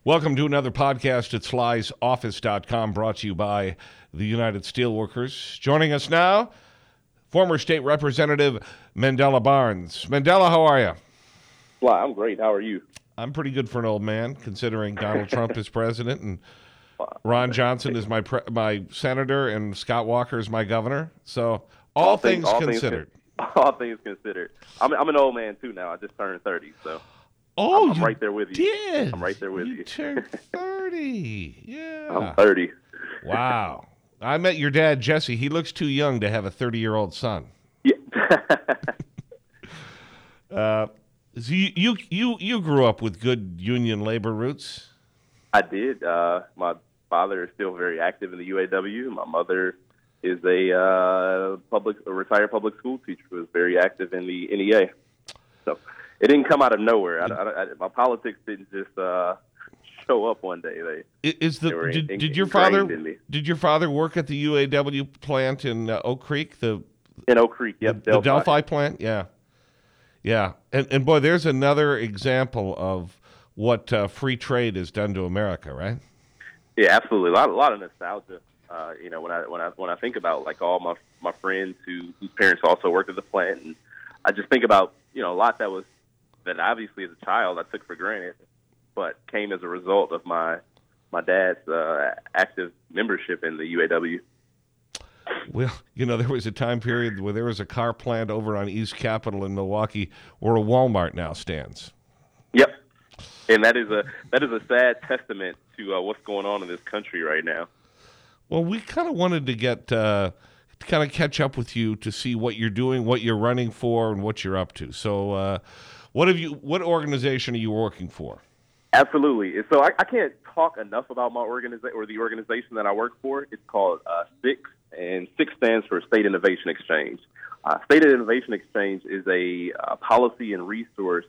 Welcome to another podcast at slysoffice.com, brought to you by the United Steelworkers. Joining us now, former State Representative Mandela Barnes. Mandela, how are you? Sly, I'm great. How are you? I'm pretty good for an old man, considering Donald Trump is president and Ron Johnson is my senator and Scott Walker is my governor. So all things considered. All things considered. I'm an old man, too, now. I just turned 30, so I'm right there with you. Did. I'm right there with you. You turned 30. Yeah. I'm 30. Wow. I met your dad, Jesse. He looks too young to have a 30-year-old son. Yeah. So you grew up with good union labor roots? I did. My father is still very active in the UAW. My mother is a retired public school teacher who is very active in the NEA. So it didn't come out of nowhere. My politics didn't just show up one day. Did your father work at the UAW plant in Oak Creek? In Oak Creek, yep. The Delphi plant, yeah. Yeah, and boy, there's another example of what free trade has done to America, right? Yeah, absolutely. A lot of nostalgia. When I think about like all my friends whose parents also worked at the plant, and I just think about a lot that obviously as a child I took for granted, but came as a result of my dad's active membership in the UAW. Well, there was a time period where there was a car plant over on East Capitol in Milwaukee where a Walmart now stands. Yep, and that is a sad testament to what's going on in this country right now. Well, we kind of wanted to get kind of catch up with you to see what you're doing, what you're running for, and what you're up to. So, what organization are you working for? Absolutely. So I can't talk enough about my organization or the organization that I work for. It's called SIX, and SIX stands for State Innovation Exchange. State Innovation Exchange is a policy and research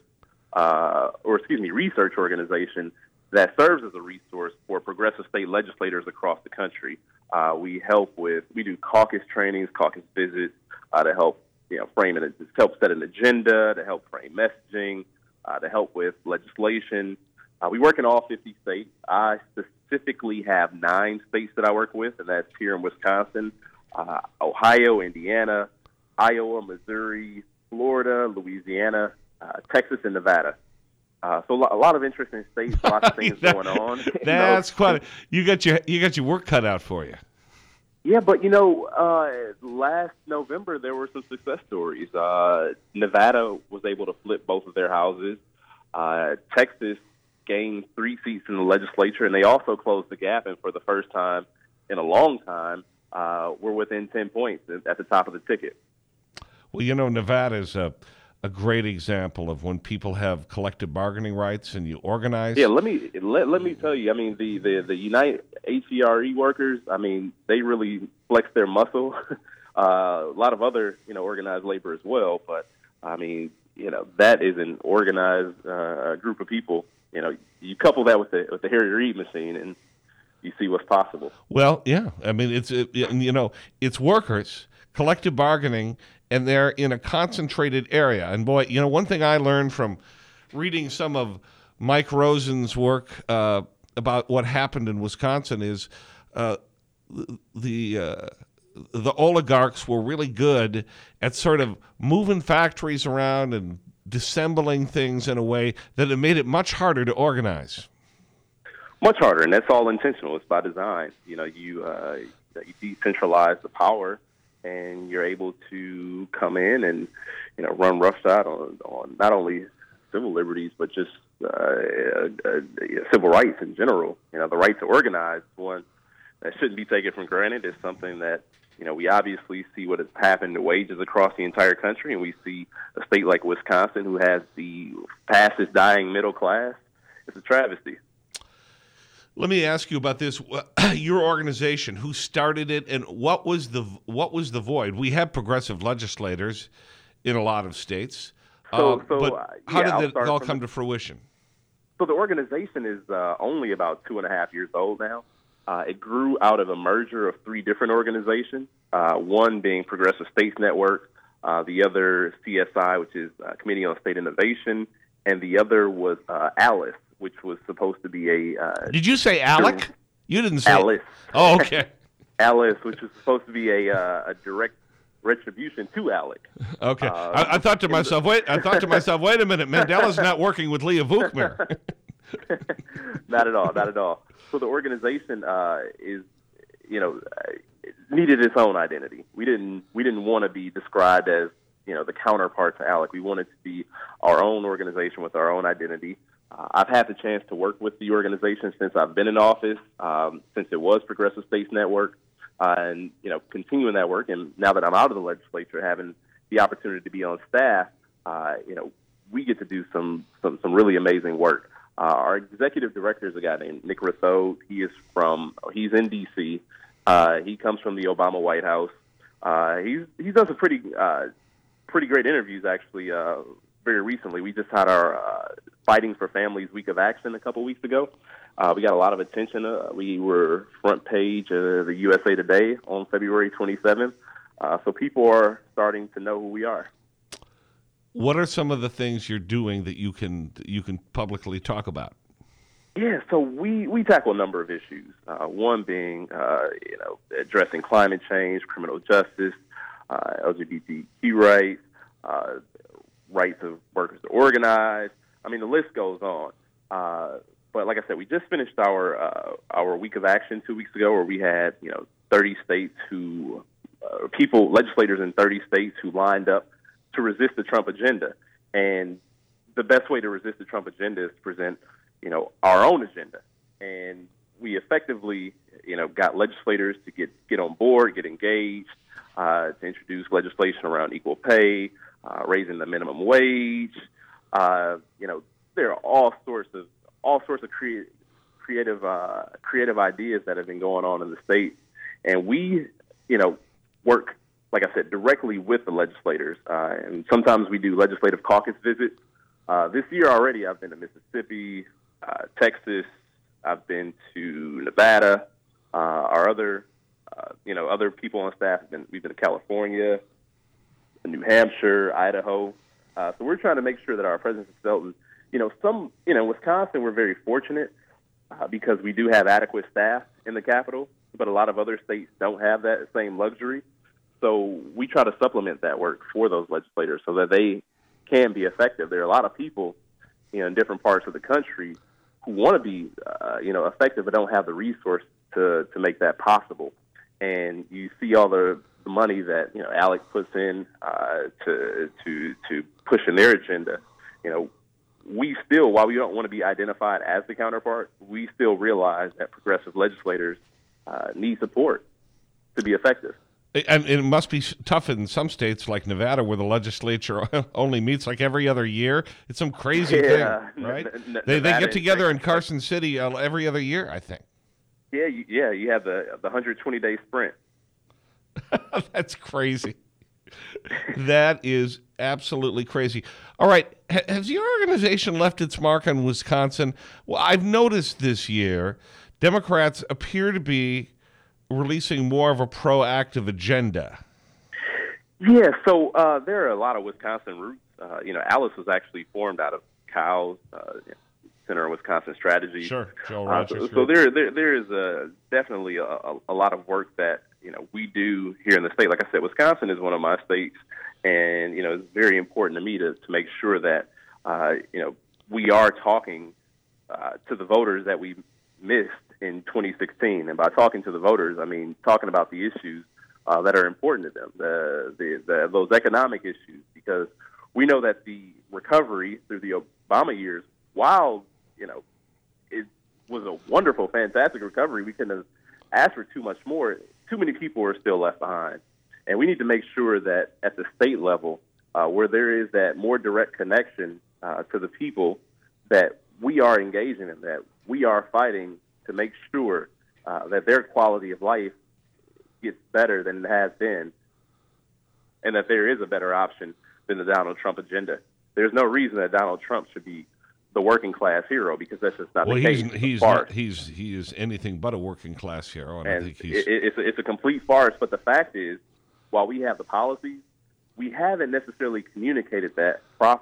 organization that serves as a resource for progressive state legislators across the country. We do caucus trainings, caucus visits to help help set an agenda, to help frame messaging, to help with legislation. We work in all 50 states. I specifically have 9 states that I work with, and that's here in Wisconsin, Ohio, Indiana, Iowa, Missouri, Florida, Louisiana, Texas, and Nevada. So a lot of interesting states, lots of things going on. That's quite. You got your work cut out for you. Yeah, but last November there were some success stories. Nevada was able to flip both of their houses. Texas gained 3 seats in the legislature, and they also closed the gap. And for the first time in a long time, we're within 10 points at the top of the ticket. Well, Nevada is a great example of when people have collective bargaining rights and you organize. Yeah, let me tell you. I mean, the Unite HERE workers. I mean, they really flex their muscle. A lot of other organized labor as well. But I mean, that is an organized group of people. You couple that with the Harry Reid machine, and you see what's possible. Well, yeah. I mean, it's workers, collective bargaining, and they're in a concentrated area. And boy, one thing I learned from reading some of Mike Rosen's work about what happened in Wisconsin is the oligarchs were really good at sort of moving factories around and dissembling things in a way that it made it much harder to organize. Much harder, and that's all intentional. It's by design. You decentralize the power, and you're able to come in and run roughshod on not only civil liberties but just civil rights in general. The right to organize is one that shouldn't be taken for granted. It's something that we obviously see what has happened to wages across the entire country, and we see a state like Wisconsin, who has the fastest dying middle class. It's a travesty. Let me ask you about this. Your organization, who started it, and what was the void? We have progressive legislators in a lot of states, but how did it all come to fruition? So the organization is only about 2.5 years old now. It grew out of a merger of 3 different organizations, one being Progressive States Network, the other CSI, which is Committee on State Innovation, and the other was ALICE, which was supposed to be a Did you say Alec? You didn't say Alice. Oh, okay. Alice, which was supposed to be a direct retribution to Alec. Okay. I thought to myself, wait a minute, Mandela's not working with Leah Vukmir. Not at all, not at all. So the organization needed its own identity. We didn't want to be described as, the counterpart to ALEC. We wanted to be our own organization with our own identity. I've had the chance to work with the organization since I've been in office, since it was Progressive States Network, and continuing that work. And now that I'm out of the legislature, having the opportunity to be on staff, we get to do some really amazing work. Our executive director is a guy named Nick Rousseau. He's in D.C. He comes from the Obama White House. He's done some pretty great interviews, actually. Very recently, we just had our Fighting for Families Week of Action a couple weeks ago. We got a lot of attention. We were front page of the USA Today on February 27th. So people are starting to know who we are. What are some of the things you're doing that you can publicly talk about? Yeah, so we tackle a number of issues. One being, addressing climate change, criminal justice, LGBTQ rights, rights of workers to organize. I mean, the list goes on. But like I said, we just finished our week of action 2 weeks ago, where we had 30 states legislators in 30 states who lined up to resist the Trump agenda. And the best way to resist the Trump agenda is to present our own agenda. And we effectively got legislators to get on board, get engaged, to introduce legislation around equal pay, raising the minimum wage. There are all sorts of creative ideas that have been going on in the state, and we work, like I said, directly with the legislators. And sometimes we do legislative caucus visits. This year already, I've been to Mississippi, Texas. I've been to Nevada. Our other people on staff we've been to California, New Hampshire, Idaho. So we're trying to make sure that our presence is felt. In Wisconsin, we're very fortunate because we do have adequate staff in the Capitol, but a lot of other states don't have that same luxury. So we try to supplement that work for those legislators so that they can be effective. There are a lot of people, in different parts of the country who want to be, effective, but don't have the resource to make that possible. And you see all the money that ALEC puts in to push in their agenda. We still, while we don't want to be identified as the counterpart, we still realize that progressive legislators need support to be effective. And it must be tough in some states like Nevada, where the legislature only meets like every other year. It's some crazy thing, right? They get together in Carson City every other year, I think. Yeah. You have the 120-day sprint. That's crazy. That is absolutely crazy. All right. Has your organization left its mark on Wisconsin? Well, I've noticed this year Democrats appear to be releasing more of a proactive agenda. Yeah, so there are a lot of Wisconsin roots. Alice was actually formed out of COWS, Center of Wisconsin Strategy. Sure, Joe Rogers. So there is definitely a lot of work that we do here in the state. Like I said, Wisconsin is one of my states, and it's very important to me to make sure that we are talking to the voters that we missed in 2016. And by talking to the voters, I mean talking about the issues that are important to them, those economic issues, because we know that the recovery through the Obama years, while it was a wonderful, fantastic recovery, we couldn't have asked for too much more. Too many people are still left behind, and we need to make sure that at the state level, where there is that more direct connection to the people, that we are engaging in, that we are fighting to make sure that their quality of life gets better than it has been, and that there is a better option than the Donald Trump agenda. There's no reason that Donald Trump should be the working class hero, because that's just not the case. He is anything but a working class hero, and I think it's a complete farce. But the fact is, while we have the policies, we haven't necessarily communicated that properly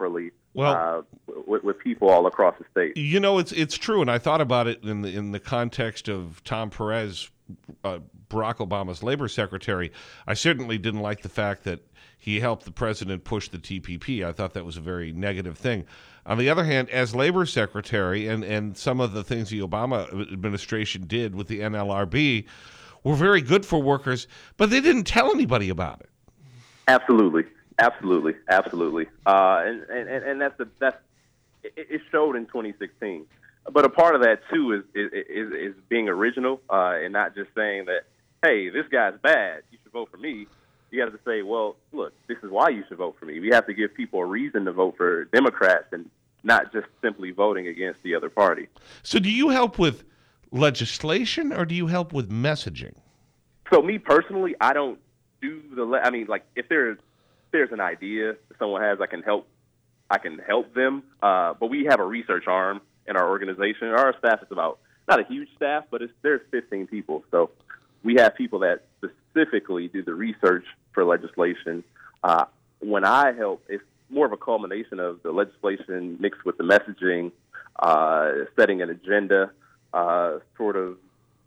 Well, with people all across the state. you know, it's true, and I thought about it in the context of Tom Perez, Barack Obama's labor secretary. I certainly didn't like the fact that he helped the president push the TPP. I thought that was a very negative thing. On the other hand, as labor secretary, and some of the things the Obama administration did with the NLRB were very good for workers, but they didn't tell anybody about it. Absolutely, absolutely, absolutely. And it showed in 2016. But a part of that too is being original and not just saying that, hey, this guy's bad, you should vote for me. You have to say, well, look, this is why you should vote for me. We have to give people a reason to vote for Democrats and not just simply voting against the other party. So do you help with legislation or do you help with messaging? So me personally, I don't do like if there's an idea that someone has, I can help them. But we have a research arm in our organization. Our staff is about, not a huge staff, but there's 15 people. So we have people that specifically do the research for legislation. When I help, it's more of a culmination of the legislation mixed with the messaging, setting an agenda, sort of,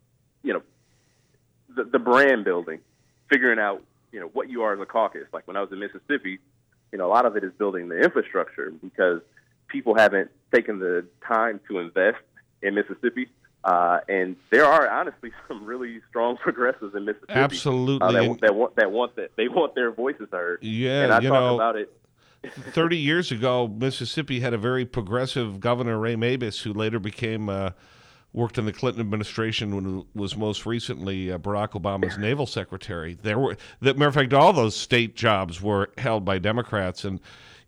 the brand building, figuring out, what you are as a caucus. Like when I was in Mississippi, a lot of it is building the infrastructure because people haven't taken the time to invest in Mississippi. And there are honestly some really strong progressives in Mississippi. Absolutely. They want their voices heard. Yeah, and I talk about it. 30 years ago, Mississippi had a very progressive governor, Ray Mabus, who later worked in the Clinton administration when was most recently Barack Obama's naval secretary. Matter of fact, all those state jobs were held by Democrats, and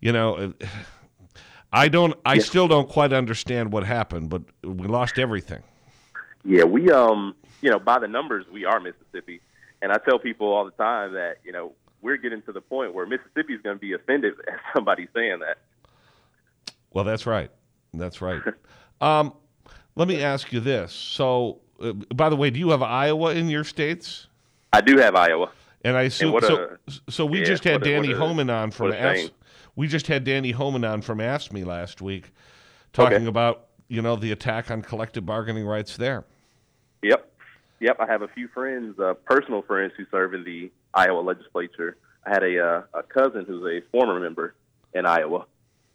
I still don't quite understand what happened, but we lost everything. Yeah, we by the numbers, we are Mississippi, and I tell people all the time that we're getting to the point where Mississippi is going to be offended at somebody saying that. Well, that's right. That's right. Let me ask you this. So, by the way, do you have Iowa in your states? I do have Iowa. And I assume we just had Danny Homan on from we just had Danny Homan on from AFSCME last week, talking about the attack on collective bargaining rights there. Yep. I have a few friends, personal friends, who serve in the Iowa legislature. I had a cousin who's a former member in Iowa.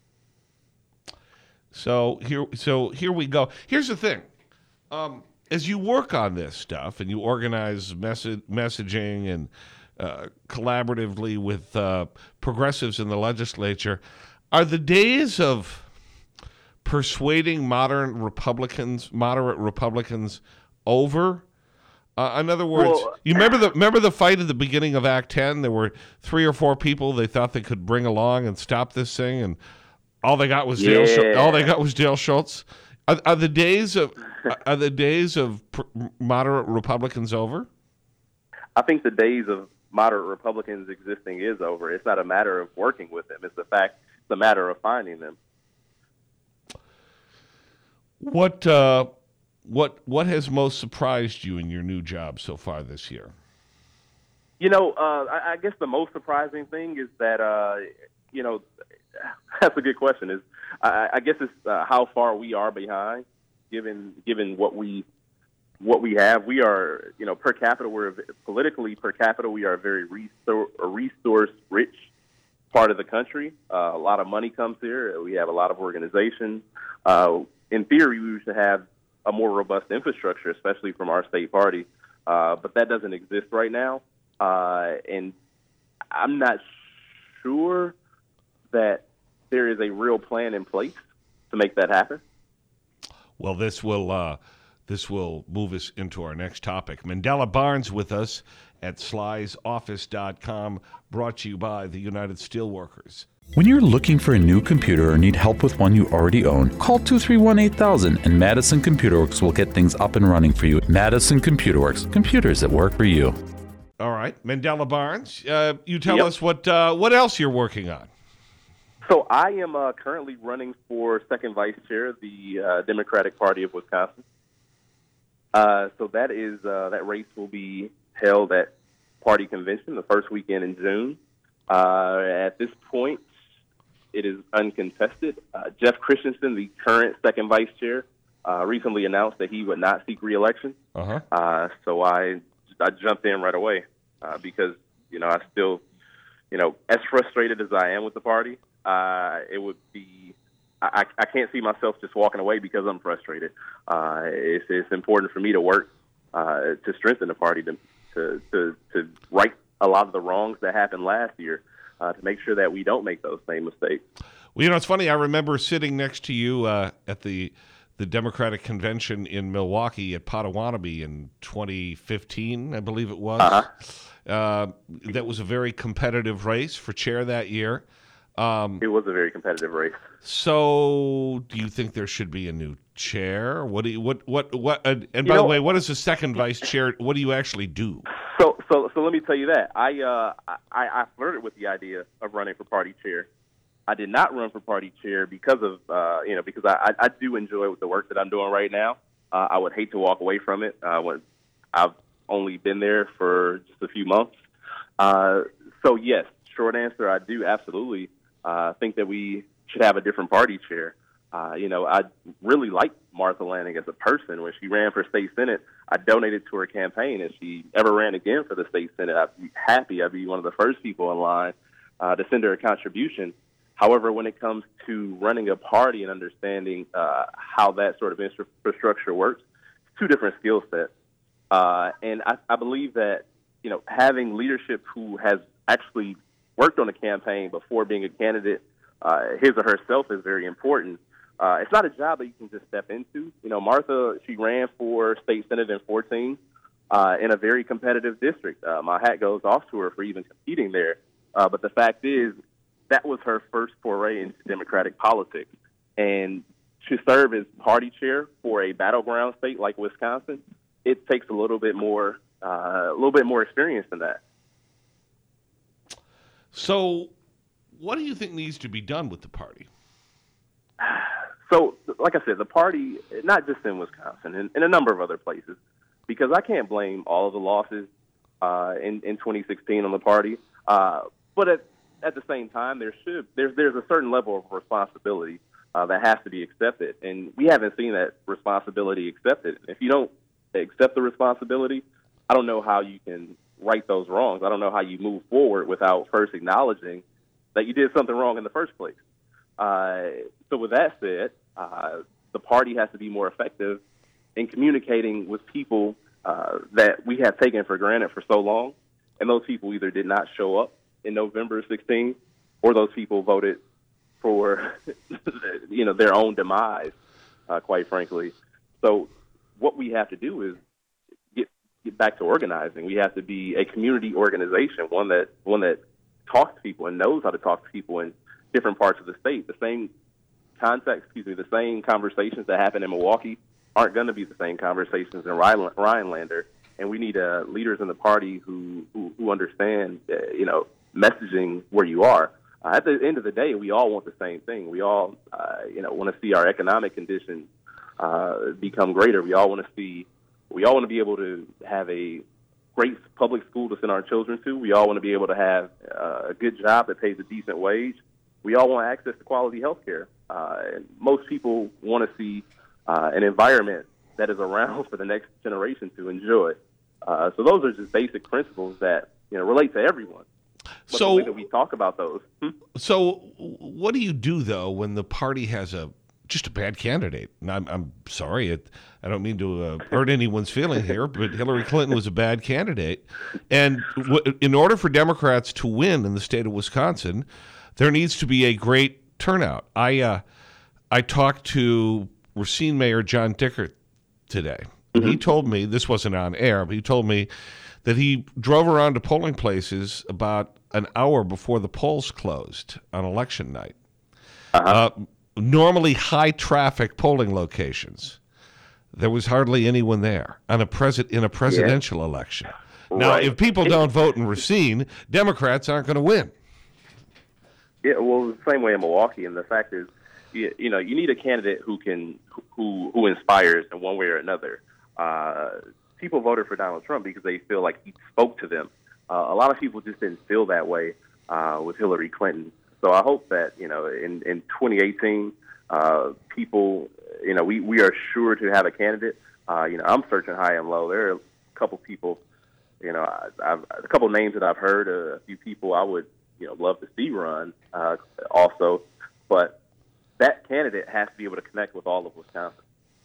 So here we go. Here's the thing. As you work on this stuff and you organize messaging and collaboratively with progressives in the legislature, are the days of persuading moderate Republicans over? In other words, you remember the fight at the beginning of Act 10? There were 3 or 4 people they thought they could bring along and stop this thing, and all they got was Dale Schultz. Are the days of moderate Republicans over? I think the days of moderate Republicans existing is over. It's not a matter of working with them. It's a matter of finding them. What has most surprised you in your new job so far this year? I guess the most surprising thing is that that's a good question. I guess it's how far we are behind, given what we have. We are, per capita, we are a very resource rich part of the country. A lot of money comes here. We have a lot of organizations. In theory, we should have a more robust infrastructure, especially from our state party, but that doesn't exist right now. And I'm not sure that there is a real plan in place to make that happen. Well, this will move us into our next topic. Mandela Barnes with us at slysoffice.com, brought to you by the United Steelworkers. When you're looking for a new computer or need help with one you already own, call 231-8000 and Madison Computer Works will get things up and running for you. Madison Computer Works, computers that work for you. All right, Mandela Barnes, you tell us what else you're working on. So I am currently running for second vice chair of the Democratic Party of Wisconsin. So that race will be held at party convention the first weekend in June. At this point, it is uncontested. Jeff Christensen, the current second vice chair, recently announced that he would not seek re-election. So I jumped in right away because, I still, as frustrated as I am with the party, it would be, I can't see myself just walking away because I'm frustrated. It's important for me to work to strengthen the party, to right a lot of the wrongs that happened last year, to make sure that we don't make those same mistakes. Well, it's funny. I remember sitting next to you at the Democratic convention in Milwaukee at Potawatomi in 2015, I believe it was. That was a very competitive race for chair that year. It was a very competitive race. So, do you think there should be a new chair? What? And by the way, what is the second vice chair? What do you actually do? So let me tell you that I flirted with the idea of running for party chair. I did not run for party chair because of because I do enjoy the work that I'm doing right now. I would hate to walk away from it when I've only been there for just a few months. So yes, short answer, I do absolutely think that we should have a different party chair. I really like Martha Lanning as a person. When she ran for state senate, I donated to her campaign. If she ever ran again for the state senate, I'd be happy. I'd be one of the first people in line to send her a contribution. However, when it comes to running a party and understanding how that sort of infrastructure works, it's two different skill sets. And I believe that, having leadership who has actually worked on a campaign before being a candidate, his or herself, is very important. It's not a job that you can just step into. Martha, she ran for state senate in 2014 in a very competitive district. My hat goes off to her for even competing there. But the fact is, that was her first foray into Democratic politics. And to serve as party chair for a battleground state like Wisconsin, it takes a little bit more experience than that. So, what do you think needs to be done with the party? So, like I said, the party, not just in Wisconsin, in a number of other places, because I can't blame all of the losses in 2016 on the party. But at the same time, there's a certain level of responsibility that has to be accepted, and we haven't seen that responsibility accepted. If you don't accept the responsibility, I don't know how you can right those wrongs. I don't know how you move forward without first acknowledging that you did something wrong in the first place. So with that said, the party has to be more effective in communicating with people that we have taken for granted for so long, and those people either did not show up in November 16, or those people voted for their own demise, quite frankly. So what we have to do is get back to organizing. We have to be a community organization, one that talks to people and knows how to talk to people in different parts of the state. The same conversations that happen in Milwaukee aren't going to be the same conversations in Rhinelander. And we need leaders in the party who understand, messaging where you are. At the end of the day, we all want the same thing. We all, want to see our economic conditions become greater. We all want to be able to have a great public school to send our children to. We all want to be able to have a good job that pays a decent wage. We all want access to quality health care. And most people want to see an environment that is around for the next generation to enjoy. So those are just basic principles that relate to everyone. But the way that we talk about those. So what do you do, though, when the party has just a bad candidate? And I'm sorry, I don't mean to hurt anyone's feeling here, but Hillary Clinton was a bad candidate. And in order for Democrats to win in the state of Wisconsin, there needs to be a great turnout. I talked to Racine Mayor John Dickert today. Mm-hmm. He told me, this wasn't on air, but he told me that he drove around to polling places about an hour before the polls closed on election night. Normally high traffic polling locations. There was hardly anyone there in a presidential election. Now, if people don't vote in Racine, Democrats aren't going to win. Yeah, well, the same way in Milwaukee, and the fact is, you need a candidate who inspires in one way or another. People voted for Donald Trump because they feel like he spoke to them. A lot of people just didn't feel that way with Hillary Clinton. So I hope that, in 2018, people, we are sure to have a candidate. I'm searching high and low. There are a couple people, a couple names that I've heard, a few people I would, love to see run also. But that candidate has to be able to connect with all of Wisconsin.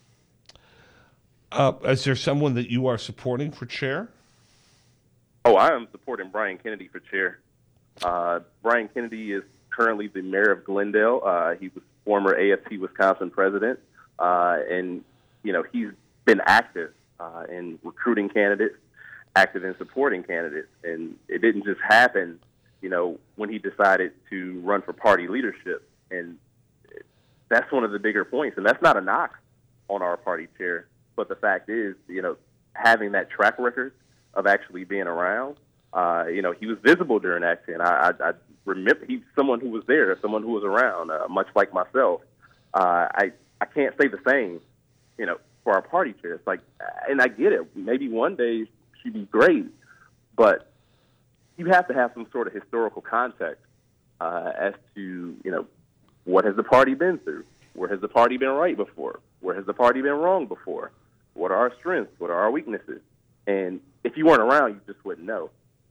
Is there someone that you are supporting for chair? Oh, I am supporting Brian Kennedy for chair. Brian Kennedy is currently the mayor of Glendale. He was former AFT Wisconsin president, and he's been active in recruiting candidates, active in supporting candidates, and it didn't just happen, when he decided to run for party leadership. And that's one of the bigger points, and that's not a knock on our party chair. But the fact is, having that track record of actually being around, he was visible during action. I remember he's someone who was there, someone who was around, much like myself. I can't say the same, for our party chair. It's like, and I get it. Maybe one day she'd be great, but you have to have some sort of historical context as to, what has the party been through? Where has the party been right before? Where has the party been wrong before? What are our strengths? What are our weaknesses? And if you weren't around, you just wouldn't know.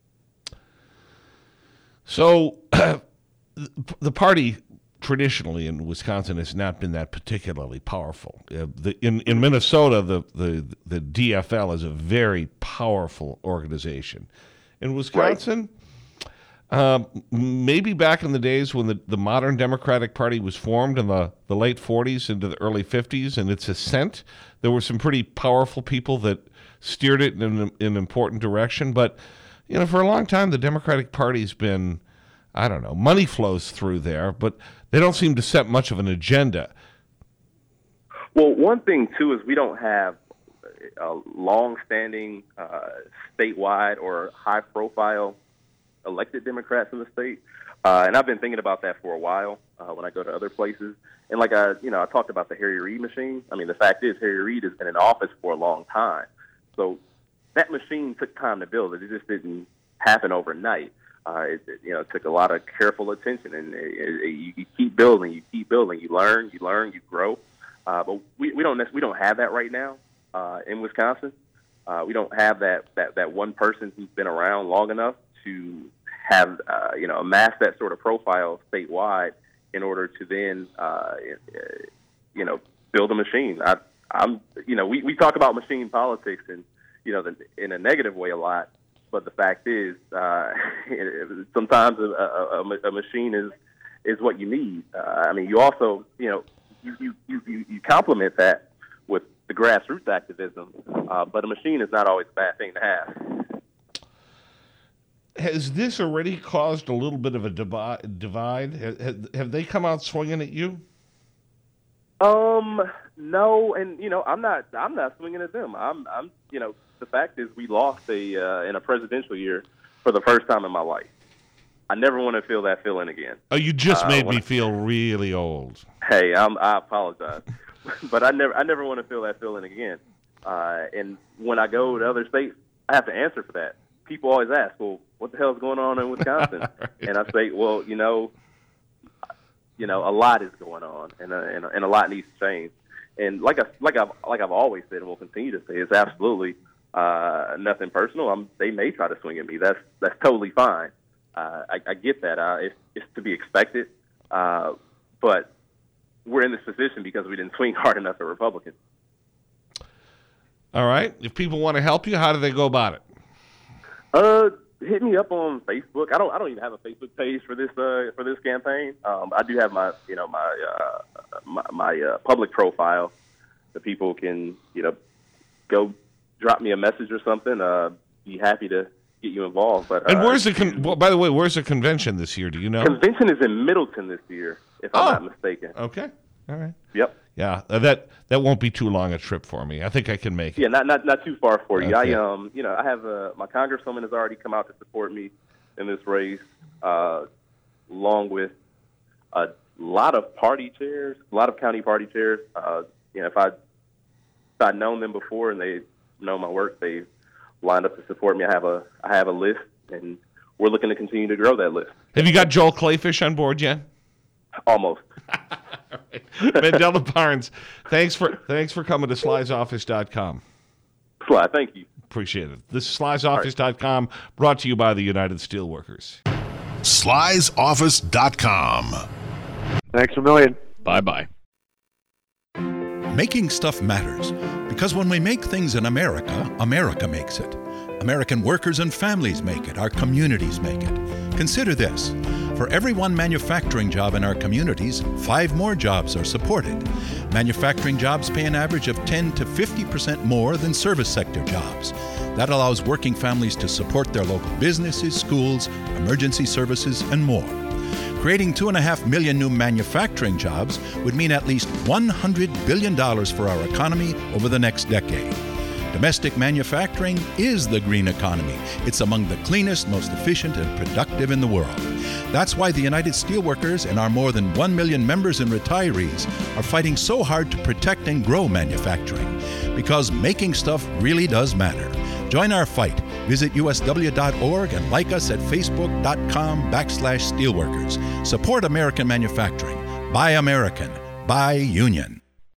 So the party traditionally in Wisconsin has not been that particularly powerful. In Minnesota, the DFL is a very powerful organization. In Wisconsin, maybe back in the days when the modern Democratic Party was formed in the late 40s into the early 50s and its ascent, there were some pretty powerful people that steered it in an important direction. But, for a long time, the Democratic Party's been, money flows through there, but they don't seem to set much of an agenda. Well, one thing, too, is we don't have long-standing statewide or high-profile elected Democrats in the state. And I've been thinking about that for a while when I go to other places. And like I talked about the Harry Reid machine. I mean, the fact is Harry Reid has been in office for a long time. So that machine took time to build. It just didn't happen overnight. It took a lot of careful attention, and you keep building, you learn, you grow. But we don't have that right now in Wisconsin. We don't have that one person who's been around long enough to have amass that sort of profile statewide in order to then build a machine. We talk about machine politics and in a negative way a lot, but the fact is sometimes a machine is what you need. You also you complement that with the grassroots activism, but a machine is not always a bad thing to have. Has this already caused a little bit of a divide? Have they come out swinging at you? No, and I'm not swinging at them. I'm the fact is we lost in a presidential year for the first time in my life. I never want to feel that feeling again. Oh, you just made me feel really old. Hey, I apologize, but I never want to feel that feeling again. And when I go to other states, I have to answer for that. People always ask, well, what the hell is going on in Wisconsin? Right. And I say, well, a lot is going on, and a lot needs to change. And like I've always said, and will continue to say, it's absolutely nothing personal. They may try to swing at me. That's totally fine. I get that. It's to be expected. But we're in this position because we didn't swing hard enough at Republicans. All right. If people want to help you, how do they go about it? Hit me up on Facebook. I don't even have a Facebook page for this campaign. I do have my my public profile that people can go drop me a message or something. Be happy to get you involved. But and where's by the way, where's the convention this year? Do you know? Convention is in Middleton this year, if I'm not mistaken. Okay. All right. Yep. Yeah, that won't be too long a trip for me. I think I can make it. Yeah, not too far for you. Okay. I have my congresswoman has already come out to support me in this race, along with a lot of party chairs, a lot of county party chairs. If I'd known them before and they know my work, they lined up to support me. I have a list, and we're looking to continue to grow that list. Have you got Joel Clayfish on board yet? Almost. All right. Mandela Barnes, thanks for coming to slysoffice.com. Sly, thank you. Appreciate it. This is slysoffice.com, brought to you by the United Steelworkers. slysoffice.com. Thanks a million. Bye-bye. Making stuff matters because when we make things in America, America makes it. American workers and families make it. Our communities make it. Consider this. For every one manufacturing job in our communities, 5 more jobs are supported. Manufacturing jobs pay an average of 10 to 50% more than service sector jobs. That allows working families to support their local businesses, schools, emergency services, and more. Creating 2.5 million new manufacturing jobs would mean at least $100 billion for our economy over the next decade. Domestic manufacturing is the green economy. It's among the cleanest, most efficient, and productive in the world. That's why the United Steelworkers and our more than 1 million members and retirees are fighting so hard to protect and grow manufacturing. Because making stuff really does matter. Join our fight. Visit usw.org and like us at facebook.com/steelworkers. Support American manufacturing. Buy American. Buy Union.